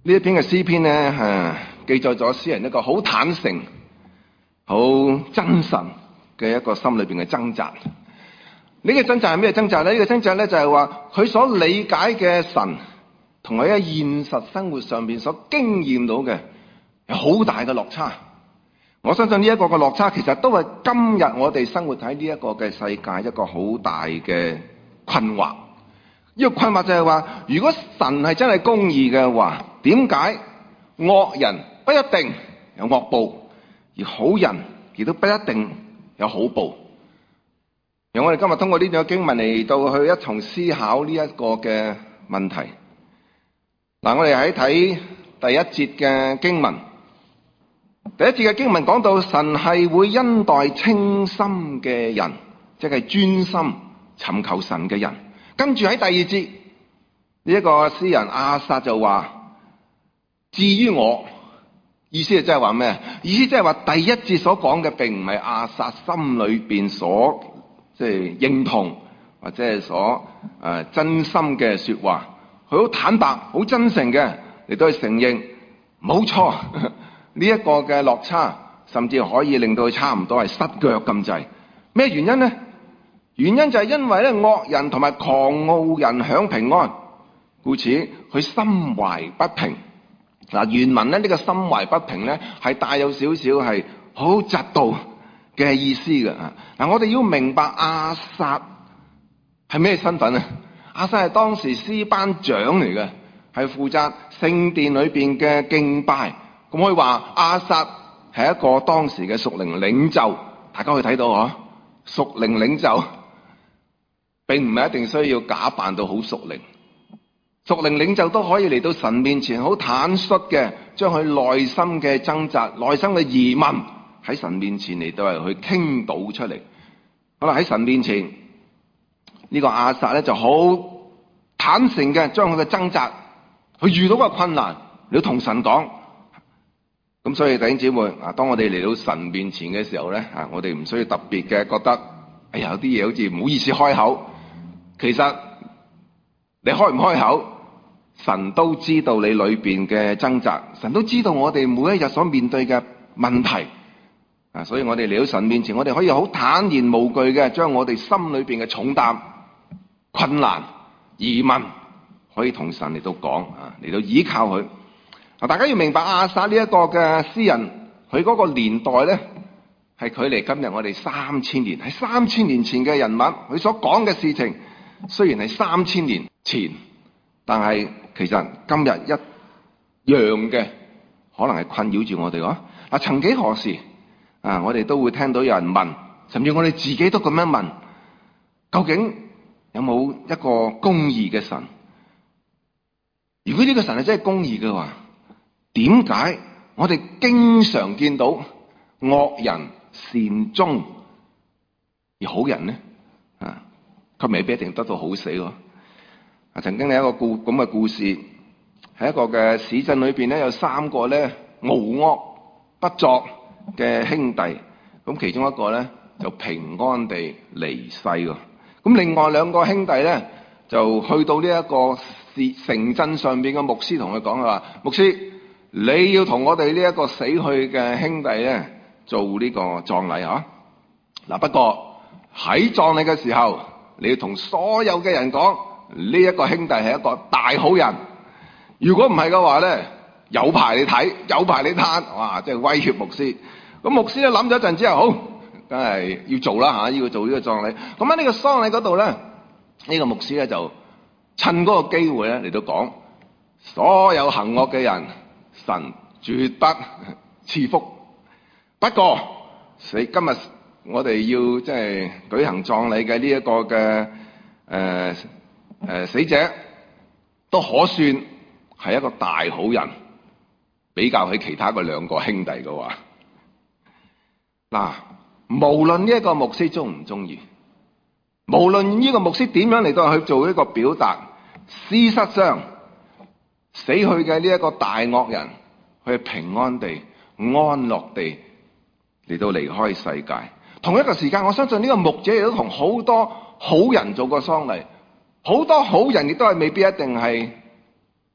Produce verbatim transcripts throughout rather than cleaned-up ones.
呢一篇嘅詩篇咧，啊，記載咗詩人一個好坦誠、好真實嘅一個心裏邊嘅掙扎。呢個掙扎係咩掙扎咧？呢個掙扎咧就係話佢所理解嘅神，同佢喺現實生活上邊所經驗到嘅有好大嘅落差。我相信呢一個嘅落差，其實都係今日我哋生活喺呢一個嘅世界一個好大嘅困惑。呢個困惑就係話，如果神係真係公義嘅話，點解惡人不一定有惡報，而好人亦都不一定有好報？讓我哋今日通過呢段經文嚟到去一同思考呢一個嘅問題。嗱，我哋喺睇第一節嘅經文，第一節嘅經文講到神係會恩待清心嘅人，即係專心尋求神嘅人。跟住喺第二節呢一個詩人亞薩就話：至於我，意思係即係話咩？意思即係話第一節所講嘅並唔係亞薩心裏邊所即係認同或者係所誒、呃、真心嘅說話。佢好坦白、好真誠嘅嚟到去承認，冇錯，呢一個嘅落差，甚至可以令到佢差唔多係失腳咁滯。咩原因呢？原因就係因為咧，惡人同埋狂傲人享平安，故此佢心懷不平。嗱，原文咧呢個心懷不平咧係帶有少少係好嫉妒嘅意思嘅。嗱，我哋要明白亞薩係咩身份咧？亞薩係當時詩班長嚟嘅，係負責聖殿裏邊嘅敬拜。咁可以話亞薩係一個當時嘅屬靈領袖。大家可以睇到嗬，屬靈領袖並唔係一定需要假扮到好屬靈，屬靈領袖都可以嚟到神面前好坦率嘅，將佢內心嘅掙扎、內心嘅疑問喺神面前嚟到係去傾倒出嚟。好啦，喺神面前呢個亞薩咧就好坦誠嘅將佢嘅掙扎，佢遇到個困難，你要同神講。咁所以弟兄姊妹啊，當我哋嚟到神面前嘅時候咧，啊，我哋唔需要特別嘅覺得，哎呀，有啲嘢好似唔好意思開口。其實你開唔開口，神都知道你裏邊嘅掙扎，神都知道我哋每一日所面對嘅問題啊，所以我哋嚟到神面前，我哋可以好坦然無懼嘅將我哋心裏邊嘅重擔、困難、疑問，可以同神嚟到講啊，嚟到依靠佢。啊，大家要明白亞薩呢一個嘅詩人，佢嗰個年代咧係距離今日我哋三千年，係三千年前嘅人物，佢所講嘅事情。雖然係三千年前，但係其實今日一樣嘅，可能係困擾住我哋咯。嗱，曾幾何時啊，我哋都會聽到有人問，甚至我哋自己都咁樣問：究竟有冇一個公義嘅神？如果呢個神係真係公義嘅話，點解我哋經常見到惡人善終，而好人呢？啊？佢未必一定得到好死喎。啊，曾經有一個故咁嘅故事，喺一個嘅市鎮裏邊咧，有三個咧無惡不作嘅兄弟，咁其中一個咧就平安地離世喎。咁另外兩個兄弟咧就去到呢一個市城鎮上邊嘅牧師，同佢講，佢話：牧師，你要同我哋呢一個死去嘅兄弟咧做呢個葬禮嚇。嗱，不過喺葬禮嘅時候，你要同所有嘅人講，呢一個兄弟係一個大好人。如果唔係嘅話咧，有排你睇，有排你攤，哇！即係威脅牧師。咁牧師咧諗咗一陣之後，好，梗係要做啦嚇，要做呢個葬禮。咁喺呢個喪禮嗰度咧，呢個牧師咧就趁嗰個機會咧嚟到講，所有行惡嘅人，神絕不賜福。不過，死今日。我哋要即係舉行葬禮嘅呢一個嘅誒誒死者，都可算係一個大好人，比較起其他嗰兩個兄弟嘅話，嗱，無論呢一個牧師中唔中意，無論呢個牧師點樣嚟到去做一個表達，事實上死去嘅呢一個大惡人，佢平安地、安樂地嚟到離開世界。同一個時間，我相信呢個牧者亦都同好多好人做過喪禮，好多好人亦都係未必一定係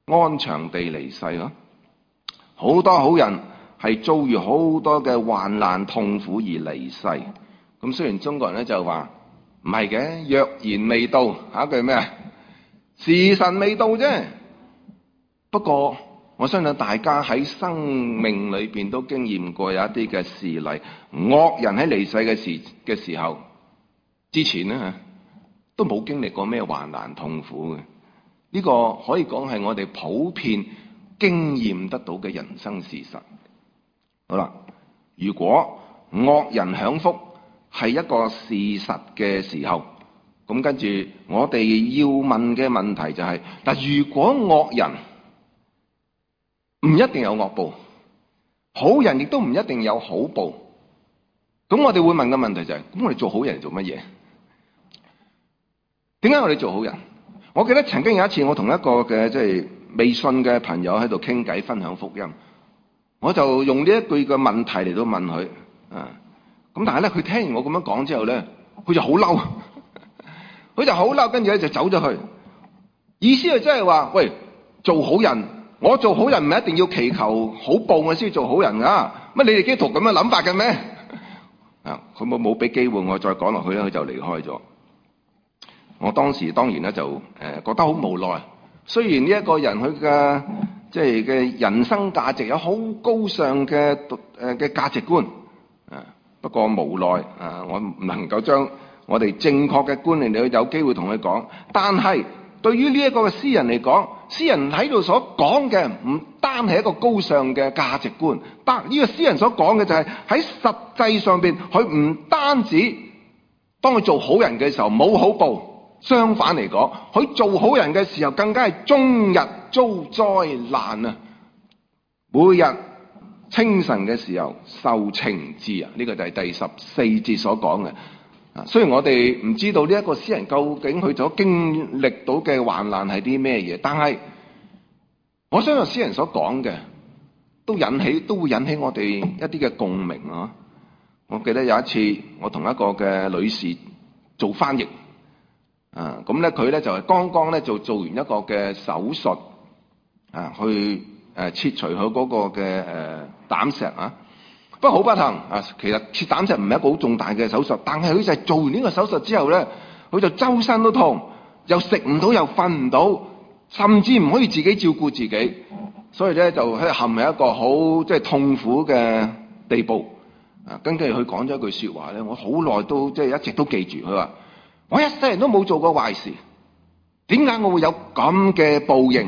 安詳地離世咯。好多好人係遭遇好多嘅患難痛苦而離世。咁雖然中國人咧就話唔係嘅，若然未到，下一句咩啊？時辰未到啫。不過我相信大家喺生命裏邊都經驗過有一啲嘅事例，惡人喺離世嘅時嘅時候之前咧吓，都冇經歷過咩患難痛苦嘅。呢個可以講係我哋普遍經驗得到嘅人生事實。好啦，如果惡人享福係一個事實嘅時候，咁跟住我哋要問嘅問題就係：但如果惡人唔一定有惡報，好人亦都唔一定有好報，咁我哋會問嘅問題就係：咁我哋做好人做乜嘢？點解我哋做好人？我記得曾經有一次，我同一個嘅即係未信嘅朋友喺度傾偈，分享福音，我就用呢一句嘅問題嚟到問佢啊。咁但係咧，佢聽完我咁樣講之後咧，佢就好嬲，佢就好嬲，跟住咧就走咗去。意思係即係話：喂，做好人，我做好人唔係一定要祈求好報我先做好人噶。乜你哋基督徒咁嘅諗法嘅咩？啊，佢冇冇俾機會我再講落去咧，佢就離開咗。我當時當然咧就誒覺得好無奈。雖然呢一個人佢嘅即係嘅人生價值有好高尚嘅誒嘅價值觀，啊，不過無奈啊，我唔能夠將我哋正確嘅觀念嚟有機會同佢講。但係對於呢一個嘅詩人嚟講，詩人喺度所講嘅唔單係一個高尚嘅價值觀，但呢個詩人所講嘅就係喺實際上邊，佢唔單止當佢做好人嘅時候冇好報。相反嚟講，佢做好人嘅時候，更加係終日遭災難啊！每日清晨嘅時候受懲治啊！呢、這個就係第十四節所講嘅。啊，雖然我哋唔知道呢一個詩人究竟佢所經歷到嘅患難係啲咩嘢，但係我相信詩人所講嘅都引起都會引起我哋一啲嘅共鳴啊！我記得有一次，我同一個嘅女士做翻譯。啊，咁咧佢咧就係剛剛咧就做完一個嘅手術，啊，去誒切除佢嗰個嘅誒膽石啊。不過好不幸啊，其實切膽石唔係一個好重大嘅手術，但係佢就係做完呢個手術之後咧，佢就周身都痛，又食唔到，又瞓唔到，甚至唔可以自己照顧自己，所以咧就喺陷入一個好即係痛苦嘅地步。啊，跟住佢講咗一句説話咧，我好耐都即係一直都記住，佢話：我一世人都冇做過壞事，點解我會有咁嘅報應？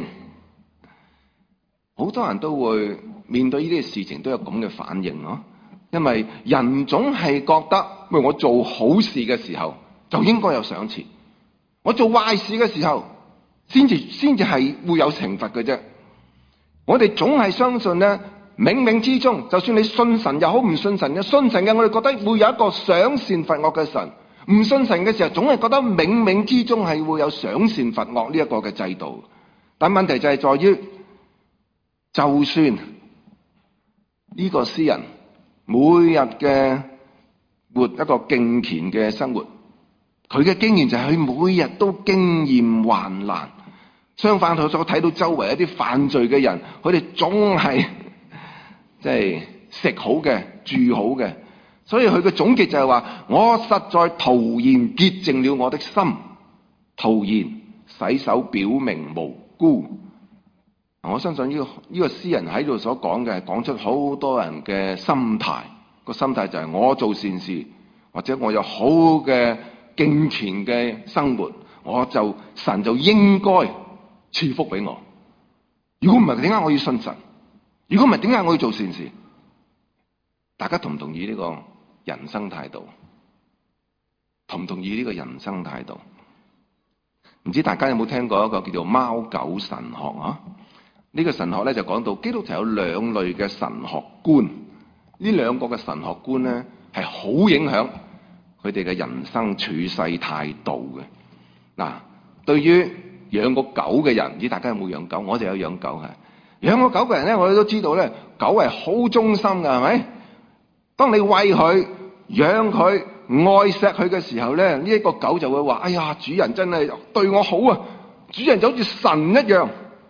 好多人都會面對呢啲事情都有咁嘅反應咯，因為人總係覺得，喂，我做好事嘅時候就應該有賞賜，我做壞事嘅時候先至先至係會有懲罰嘅啫。我哋總係相信咧，冥冥之中，就算你信神又好，唔信神嘅，信神嘅我哋覺得會有一個賞善罰惡嘅神。唔信神嘅時候，總係覺得冥冥之中係會有賞善罰惡呢一個嘅制度。但問題就係在於，就算呢個詩人每日嘅活一個敬虔嘅生活，佢嘅經驗就係佢每日都經驗患難。相反，佢所睇到周圍一啲犯罪嘅人，佢哋總係即係食好嘅、住好嘅。所以佢嘅總結就係話：我實在徒然潔淨了我的心，徒然洗手表明無辜。我相信呢、這個呢、這個詩人喺度所講嘅係講出好多人嘅心態。個心態就係我做善事，或者我有好嘅敬虔嘅生活，我就神就應該賜福俾我。如果唔係，點解我要信神？如果唔係，點解我要做善事？大家同唔同意呢個人生態度？同唔同意呢個人生態度？唔知大家有冇聽過一個叫做貓狗神學啊？呢個神學咧就講到基督徒有兩類嘅神學觀，呢兩個嘅神學觀咧係好影響佢哋嘅人生處世態度嘅。嗱，對於養過狗嘅人，唔知大家有冇養狗？我就有養狗嘅。養過狗嘅人咧，我哋都知道咧，狗係好忠心㗎，係咪？當你餵佢、養佢、愛錫佢嘅時候咧，呢一個狗就會話：哎呀，主人真係對我好啊！主人就好似神一樣。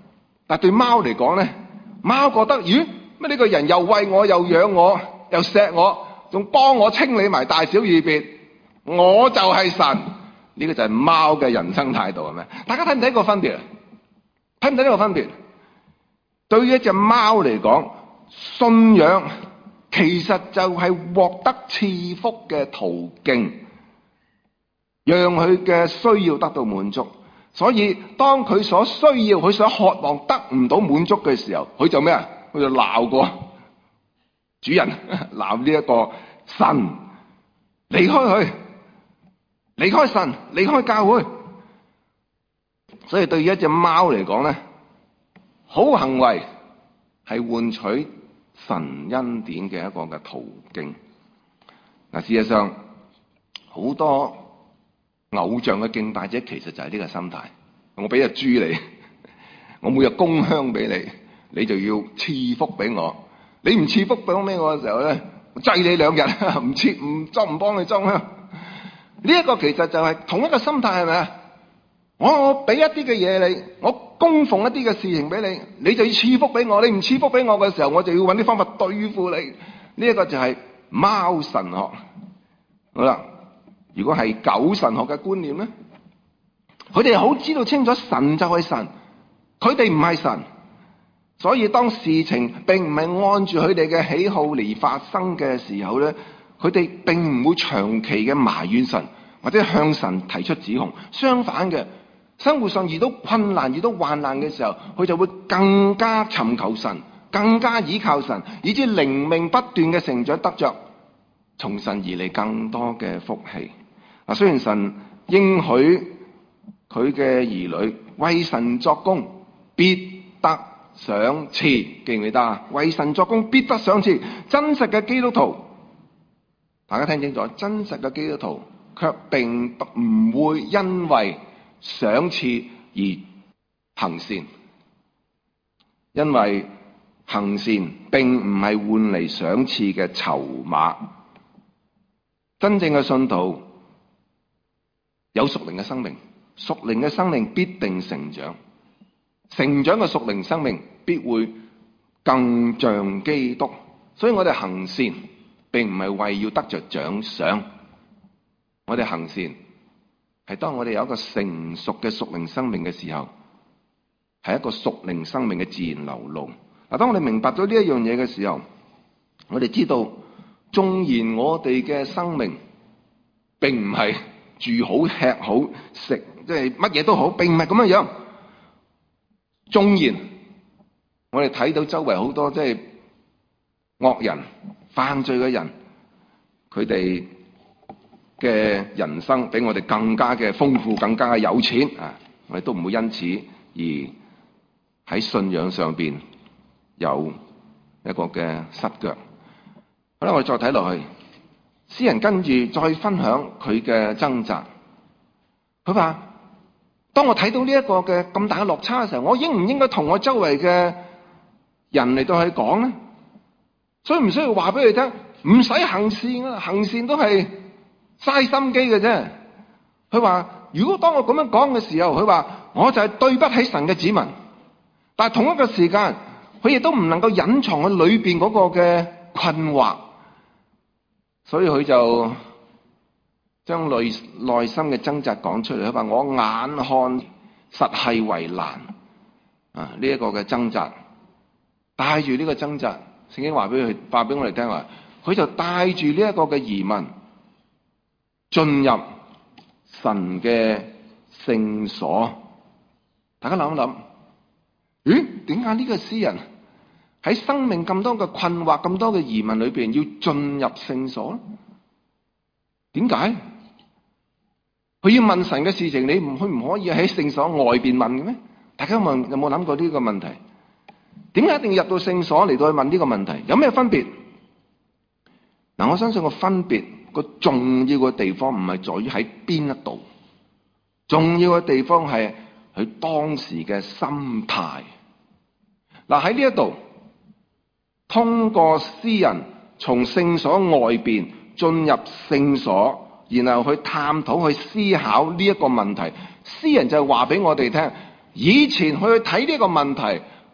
但對貓嚟講咧，貓覺得咦，乜呢個人又餵我又養我又錫我，仲幫我清理埋大小二便，我就係神。呢個就係貓嘅人生態度，係咪？大家睇唔睇個分別啊？睇唔睇呢個分別？對於一隻貓嚟講，信仰其實就係獲得賜福嘅途徑，讓佢嘅需要得到滿足。所以當佢所需要、佢所渴望得唔到滿足嘅時候，佢就咩啊？佢就鬧過主人，鬧呢一個神，離開佢，離開神，離開教會。所以對於一隻貓嚟講咧，好行為係換取神恩典嘅一個嘅途徑。嗱，事實上好多偶像嘅敬拜者其實就係呢個心態。我俾隻豬你，我每日供香俾你，你就要賜福俾我。你唔賜福俾我俾我嘅時候咧，我祭你兩日，唔賜唔裝唔幫你裝香。呢一個其實就係同一個心態，係咪啊？我我俾一啲嘅嘢你，我供奉一啲嘅事情俾你，你就要賜福俾我。你唔賜福俾我嘅時候，我就要揾啲方法對付你。呢一個就係貓神學。好啦，如果係狗神學嘅觀念咧，佢哋好知道清楚神就係神，佢哋唔係神。所以當事情並唔係按住佢哋嘅喜好嚟發生嘅時候咧，佢哋並唔會長期嘅埋怨神，或者向神提出指控。相反嘅，生活上遇到困難、遇到患難嘅時候，佢就會更加尋求神，更加倚靠神，以致靈命不斷嘅成長，得着從神而嚟更多嘅福氣。嗱，雖然神應許佢嘅兒女為神作工必得賞賜，記唔記得啊？為神作工必得賞賜。真實嘅基督徒，大家聽清楚，真實嘅基督徒卻並唔會因為賞賜而行善，因為行善並唔係換嚟賞賜嘅籌碼。真正嘅信徒有屬靈嘅生命，屬靈嘅生命必定成長，成長嘅屬靈生命必會更像基督。所以我哋行善並唔係為要得着獎賞，我哋行善係當我哋有一個成熟嘅屬靈生命嘅時候，係一個屬靈生命嘅自然流露。嗱，當我哋明白咗呢一樣嘢嘅時候，我哋知道縱然我哋嘅生命並唔係住好吃好食，即係乜嘢都好，並唔係咁樣樣。縱然我哋睇到周圍好多即係惡人、犯罪嘅人，佢哋嘅人生比我哋更加嘅豐富，更加嘅有錢啊！我哋都唔會因此而喺信仰上邊有一個嘅失腳。好啦，我哋再睇落去，詩人跟住再分享佢嘅掙扎。佢話：當我睇到呢一個嘅咁大嘅落差嘅時候，我應唔應該同我周圍嘅人嚟到去講咧？所以唔需要話俾佢聽，唔使行善啊，行善都係嘥心機嘅啫。佢話：如果當我咁樣講嘅時候，佢話我就係對不起神嘅子民。但係同一個時間，佢亦都唔能夠隱藏佢裏邊嗰個嘅困惑，所以佢就將內內心嘅掙扎講出嚟。佢話：我眼看實係為難啊！呢、這、一個嘅掙扎，帶住呢個掙扎，聖經話俾佢話俾我哋聽話，佢就帶住呢一個嘅疑問進入神嘅聖所。大家諗一諗，咦？點解呢個詩人喺生命咁多嘅困惑、咁多嘅疑問裏邊，要進入聖所咧？點解？佢要問神嘅事情，你唔佢唔可以喺聖所外邊問嘅咩？大家問有冇諗過呢個問題？點解一定要入到聖所嚟到去問呢個問題？有咩分別？嗱，我相信個分別個重要嘅地方唔係在於喺邊一度，重要嘅地方係佢當時嘅心態。嗱，喺呢一度，通過詩人從聖所外邊進入聖所，然後去探討、去思考呢一個問題。詩人就話俾我哋聽，以前去睇呢個問題，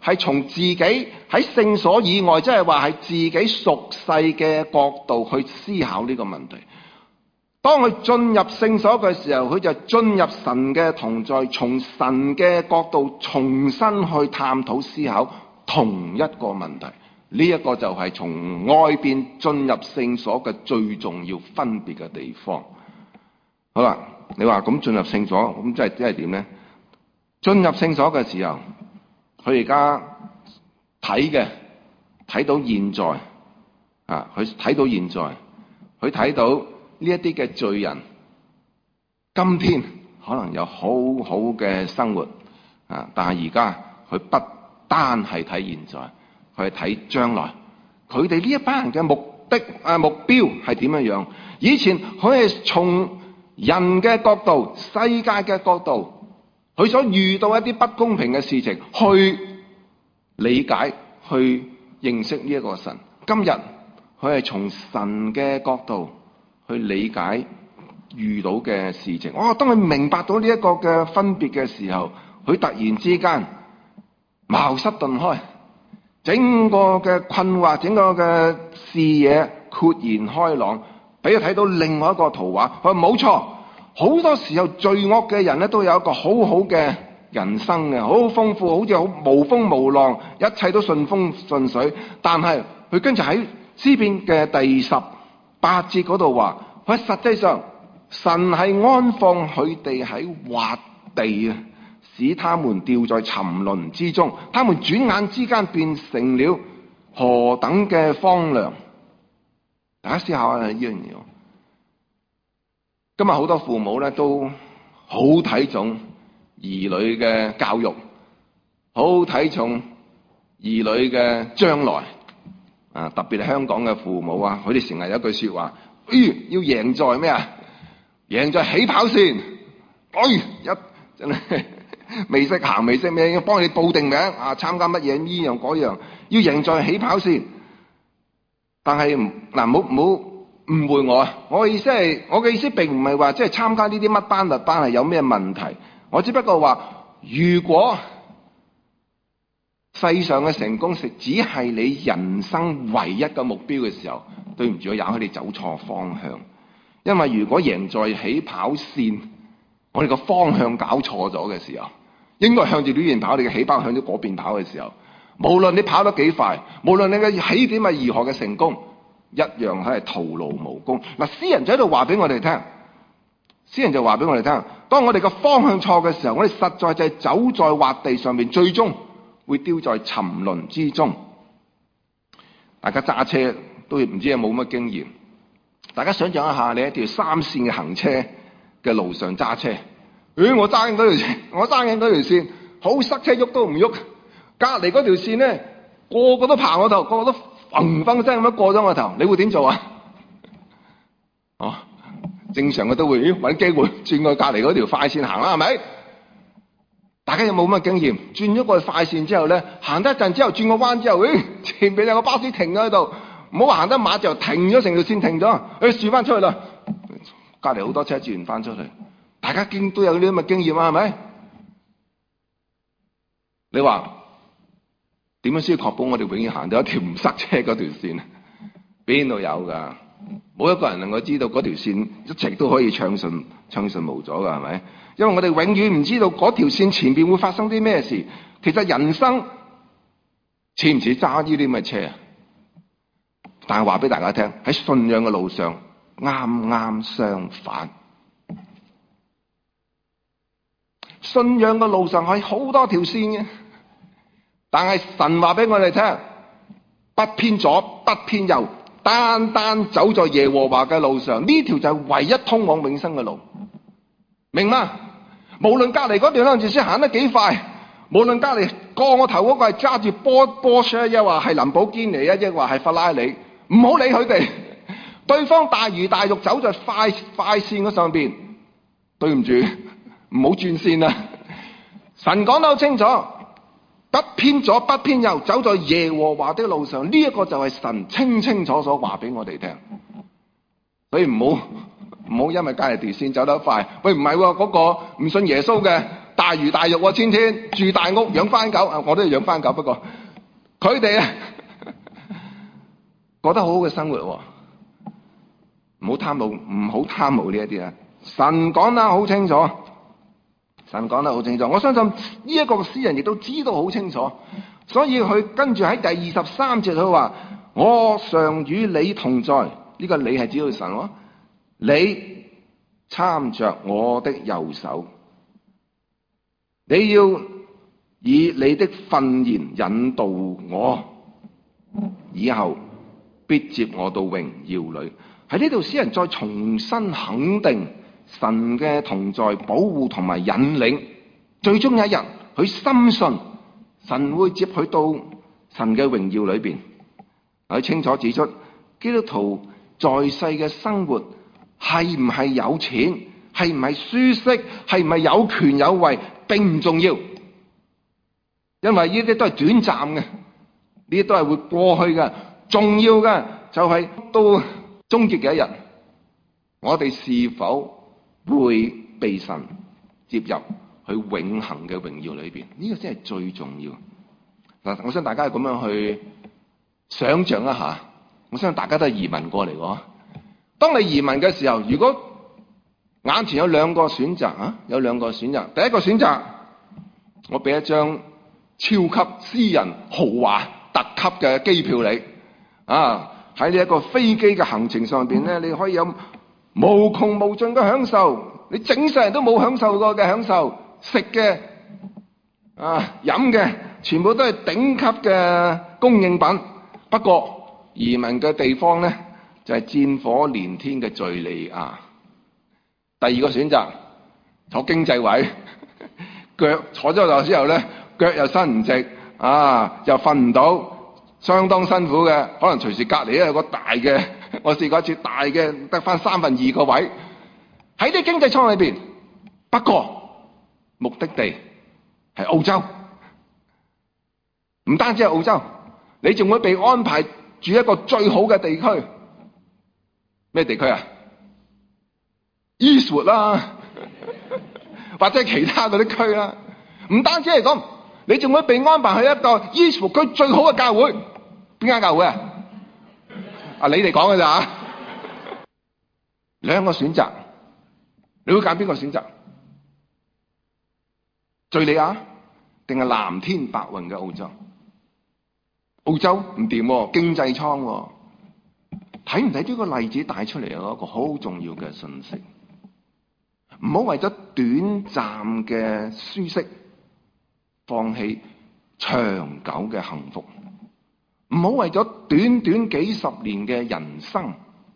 係從自己喺聖所以外，即係話係自己屬世嘅角度去思考呢個問題。當佢進入聖所嘅時候，佢就進入神嘅同在，從神嘅角度重新去探討思考同一個問題。呢一個就係從外邊進入聖所嘅最重要分別嘅地方。好啦，你話咁進入聖所咁即係即係點咧？進入聖所嘅時候，佢而家睇嘅睇到現在啊，佢睇到現在，佢睇到呢一啲嘅罪人，今天可能有好好嘅生活啊，但係而家佢不單係睇現在，佢係睇將來。佢哋呢一班人嘅目的啊目標係點樣樣？以前佢係從人嘅角度、世界嘅角度，佢所遇到一啲不公平嘅事情，去理解、去認識呢一個神。今日佢係從神嘅角度去理解遇到嘅事情。哦，當佢明白到呢一個嘅分別嘅時候，佢突然之間茅塞頓開，整個嘅困惑、整個嘅視野豁然開朗，俾佢睇到另外一個圖畫。佢話冇錯，好多時候罪惡嘅人咧都有一個好好嘅人生嘅，好豐富，好似好無風無浪，一切都順風順水。但係佢跟住喺詩篇嘅第十八節嗰度話，佢實際上神係安放佢哋喺滑地啊，使他們掉在沉淪之中，他們轉眼之間變成了何等嘅荒涼。大家思考下呢樣嘢。今日好多父母咧都好睇重兒女嘅教育，好睇重兒女嘅將來啊！特別係香港嘅父母啊，佢哋成日有一句說話：哎，要贏在咩啊？贏在起跑線。哎，一真係未識行未識咩，要幫你報定名啊！參加乜嘢呢樣嗰樣，要贏在起跑線。但係嗱，唔好唔好誤會我啊！我嘅意思係，我嘅意思並唔係話即係參加呢啲乜班特班係有咩問題。我只不過話，如果世上嘅成功食只係你人生唯一嘅目標嘅時候，對唔住，我也許你走錯方向。因為如果贏在起跑線，我哋個方向搞錯咗嘅時候，應該向住呢邊跑，你嘅起跑向咗嗰邊跑嘅時候，無論你跑得幾快，無論你嘅起點係如何嘅成功，一樣係徒勞無功。嗱，詩人就喺度話俾我哋聽，詩人就話俾我哋聽，當我哋個方向錯嘅時候，我哋實在就係走在滑地上面，最終會丟在沉淪之中。大家揸車都唔知有冇乜經驗，大家想象一下，你一條三線嘅行車嘅路上揸車，誒，我揸緊嗰條線，我揸緊嗰條線，好塞車，喐都唔喐。隔離嗰條線咧，個個都爬我頭，個個都嘭嘭聲咁樣過咗我頭，你會點做啊？哦，正常嘅都會揾機會轉過隔離嗰條快線行啦，係咪？大家有冇咁嘅經驗？轉咗過去快線之後咧，行得一陣之後轉個彎之後，誒，前邊有個巴士停咗喺度，唔好話行得馬就停咗，成條線停咗，誒，轉翻出去啦。隔離好多車轉翻出去，大家經都有呢啲咁嘅經驗啊，係咪？你話點樣先確保我哋永遠行到一條唔塞車嗰條線？邊度有㗎？冇一個人能夠知道嗰條線一直都可以暢順暢順無阻㗎，係咪？因為我哋永遠唔知道嗰條線前邊會發生啲咩事。其實人生似唔似揸呢啲咁嘅車啊？但係話俾大家聽，喺信仰嘅路上啱啱相反。信仰嘅路上係好多條線嘅，但係神話俾我哋聽，不偏左不偏右，單單走在耶和華嘅路上，呢條就係唯一通往永生嘅路，明嗎？無論隔離嗰條兩條線行得幾快，無論隔離過我頭嗰個係揸住波波車，抑或係林寶堅尼啊，抑或係法拉利，唔好理佢哋。對方大魚大肉走在快快線嗰上邊，對唔住，唔好轉線啦。神講得好清楚，不偏左不偏右，走在耶和華的路上，呢、這、一個就係神清清楚楚話俾我哋聽。所以唔好唔好因為隔離條線走得快，喂唔係喎，嗰、那個唔信耶穌嘅大魚大肉喎，天天住大屋養番狗，我都要養番狗，不過佢哋啊過得好好嘅生活喎，唔好貪慕，唔好貪慕呢一啲啊！神講得好清楚，神講得好清楚，我相信呢一個詩人亦都知道好清楚，所以佢跟住喺第二十三節佢話：我常與你同在，呢、這個你係指到神喎，你參着我的右手，你要以你的訓言引導我，以後必接我到榮耀裏。喺呢度詩人再重新肯定神嘅同在、保護同埋引領，最終有一日佢深信神會接佢到神嘅榮耀裏邊。佢清楚指出，基督徒在世嘅生活係唔係有錢，係唔係舒適，係唔係有權有位，並唔重要，因為呢啲都係短暫嘅，呢啲都係會過去嘅。重要嘅就係到終結嘅一日，我哋是否會被神接入去永恆嘅榮耀裏邊？呢個先係最重要。嗱，我想大家係咁樣去想象一下，我相信大家都係移民過嚟嘅。當你移民嘅時候，如果眼前有兩個選擇啊，有兩個選擇。第一個選擇，我俾一張超級私人豪華特級嘅機票你啊，喺呢一個飛機嘅行程上邊咧，你可以有無窮無盡嘅享受，你整世人都冇享受過嘅享受，食嘅啊飲嘅，全部都係頂級嘅供應品。不過移民嘅地方咧就係戰火連天嘅敘利亞。第二個選擇，坐經濟位，腳坐咗落之後咧，腳又伸唔直啊，又瞓唔到，相當辛苦嘅。可能隨時隔離咧有個大嘅，我試過一次大嘅得翻三分二個位喺啲經濟艙裏邊。不過目的地係澳洲，唔單止係澳洲，你仲會被安排住一個最好嘅地區。咩地區啊？Eastwood 啦，或者其他嗰啲區啦。唔單止係咁，你仲會被安排去一個 Eastwood 區最好嘅教會。邊間教會啊？啊，你哋講嘅咋？兩個選擇，你會揀邊個選擇？敘利亞定係藍天白雲嘅澳洲？澳洲唔掂喎，經濟艙喎。睇唔睇呢個例子帶出嚟有一個好重要嘅信息？唔好為咗短暫嘅舒適，放棄長久嘅幸福；唔好為咗短短幾十年嘅人生，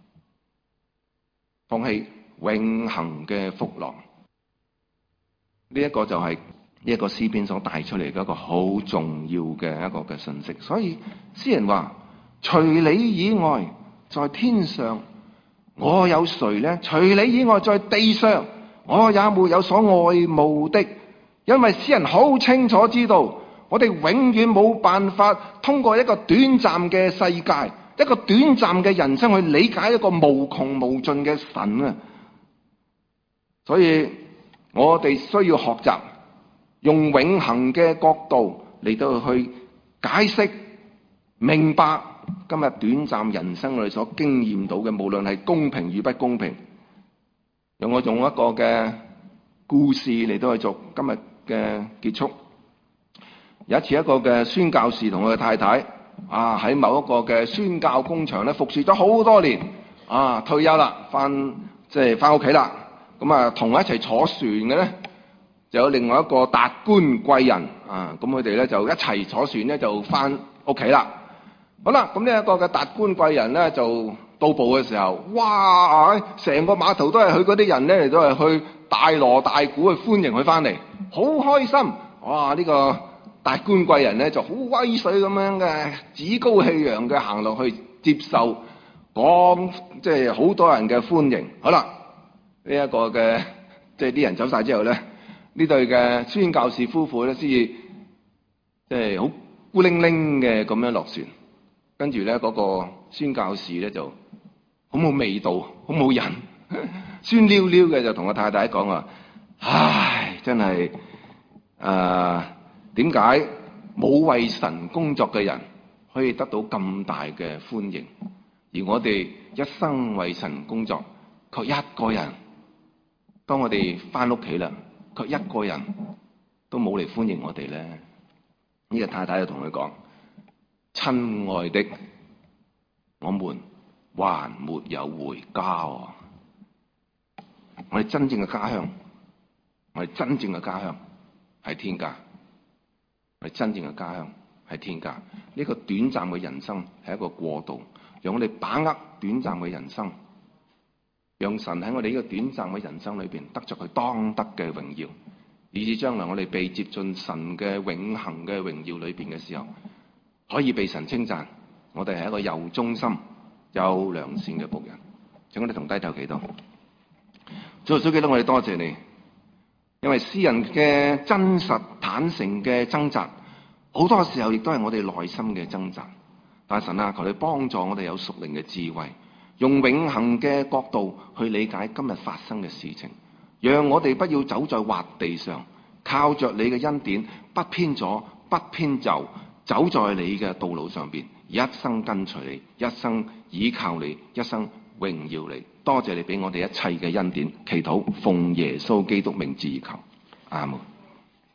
放棄永恆嘅福樂。呢一個就係呢一個詩篇所帶出嚟嘅一個好重要嘅一個嘅信息。所以詩人話：除你以外，在天上我有誰呢？除你以外，在地上我也沒有所愛慕的。因為詩人好清楚知道，我哋永遠冇辦法通過一個短暫嘅世界，一個短暫嘅人生去理解一個無窮無盡嘅神啊！所以我哋需要學習用永恆嘅角度嚟到去解釋明白今日短暫人生裏所經驗到嘅，無論係公平與不公平。用我用一個嘅故事嚟到去做今日嘅結束。有一次，一個嘅宣教士同佢嘅太太啊，喺某一個嘅宣教工場咧服侍咗好多年啊，退休啦，翻即係翻屋企啦。咁啊，同佢一齊坐船嘅咧，就有另外一個達官貴人啊。咁佢哋咧就一齊坐船咧，就翻屋企啦。好啦，咁呢一個嘅達官貴人咧就到埗嘅時候，哇！成個碼頭都係佢嗰啲人咧，都係去大鑼大鼓去歡迎佢翻嚟，好開心。哇！呢個達官貴人咧就好威水咁樣嘅，趾高氣揚嘅行落去接受，講即係好多人嘅歡迎。好啦，呢一個嘅即係啲人走晒之後咧，呢對嘅宣教士夫婦咧先至即係好孤零零嘅咁樣落船。跟住咧，嗰個宣教士咧就好冇味道，好冇癮，酸溜溜嘅就同個太太講話：唉，真係誒點解冇為神工作嘅人可以得到咁大嘅歡迎，而我哋一生為神工作，卻一個人，當我哋翻屋企啦，卻一個人都冇嚟歡迎我哋咧？呢個太太就同佢講：親愛的，我們還沒有回家啊！我哋真正嘅家鄉，我哋真正嘅家鄉係天家。我哋真正嘅家鄉係天家。呢個短暫嘅人生係一個過渡，讓我哋把握短暫嘅人生，讓神喺我哋呢個短暫嘅人生裏邊得着佢當得嘅榮耀，以至將來我哋被接進神嘅永恆嘅榮耀裏邊嘅時候，可以被神稱讚。我哋係一個又忠心又良善嘅僕人。請我哋同低頭祈禱。主耶穌基督，我哋多謝你，因為詩人嘅真實坦誠嘅掙扎，好多時候亦都係我哋內心嘅掙扎。但神啊，求你幫助我哋有屬靈嘅智慧，用永恆嘅角度去理解今日發生嘅事情，讓我哋不要走在滑地上，靠着你嘅恩典，不偏左不偏右，走在你嘅道路上邊，一生跟隨你，一生倚靠你，一生榮耀你。多謝你俾我哋一切嘅恩典，祈禱奉耶穌基督名字而求，阿門。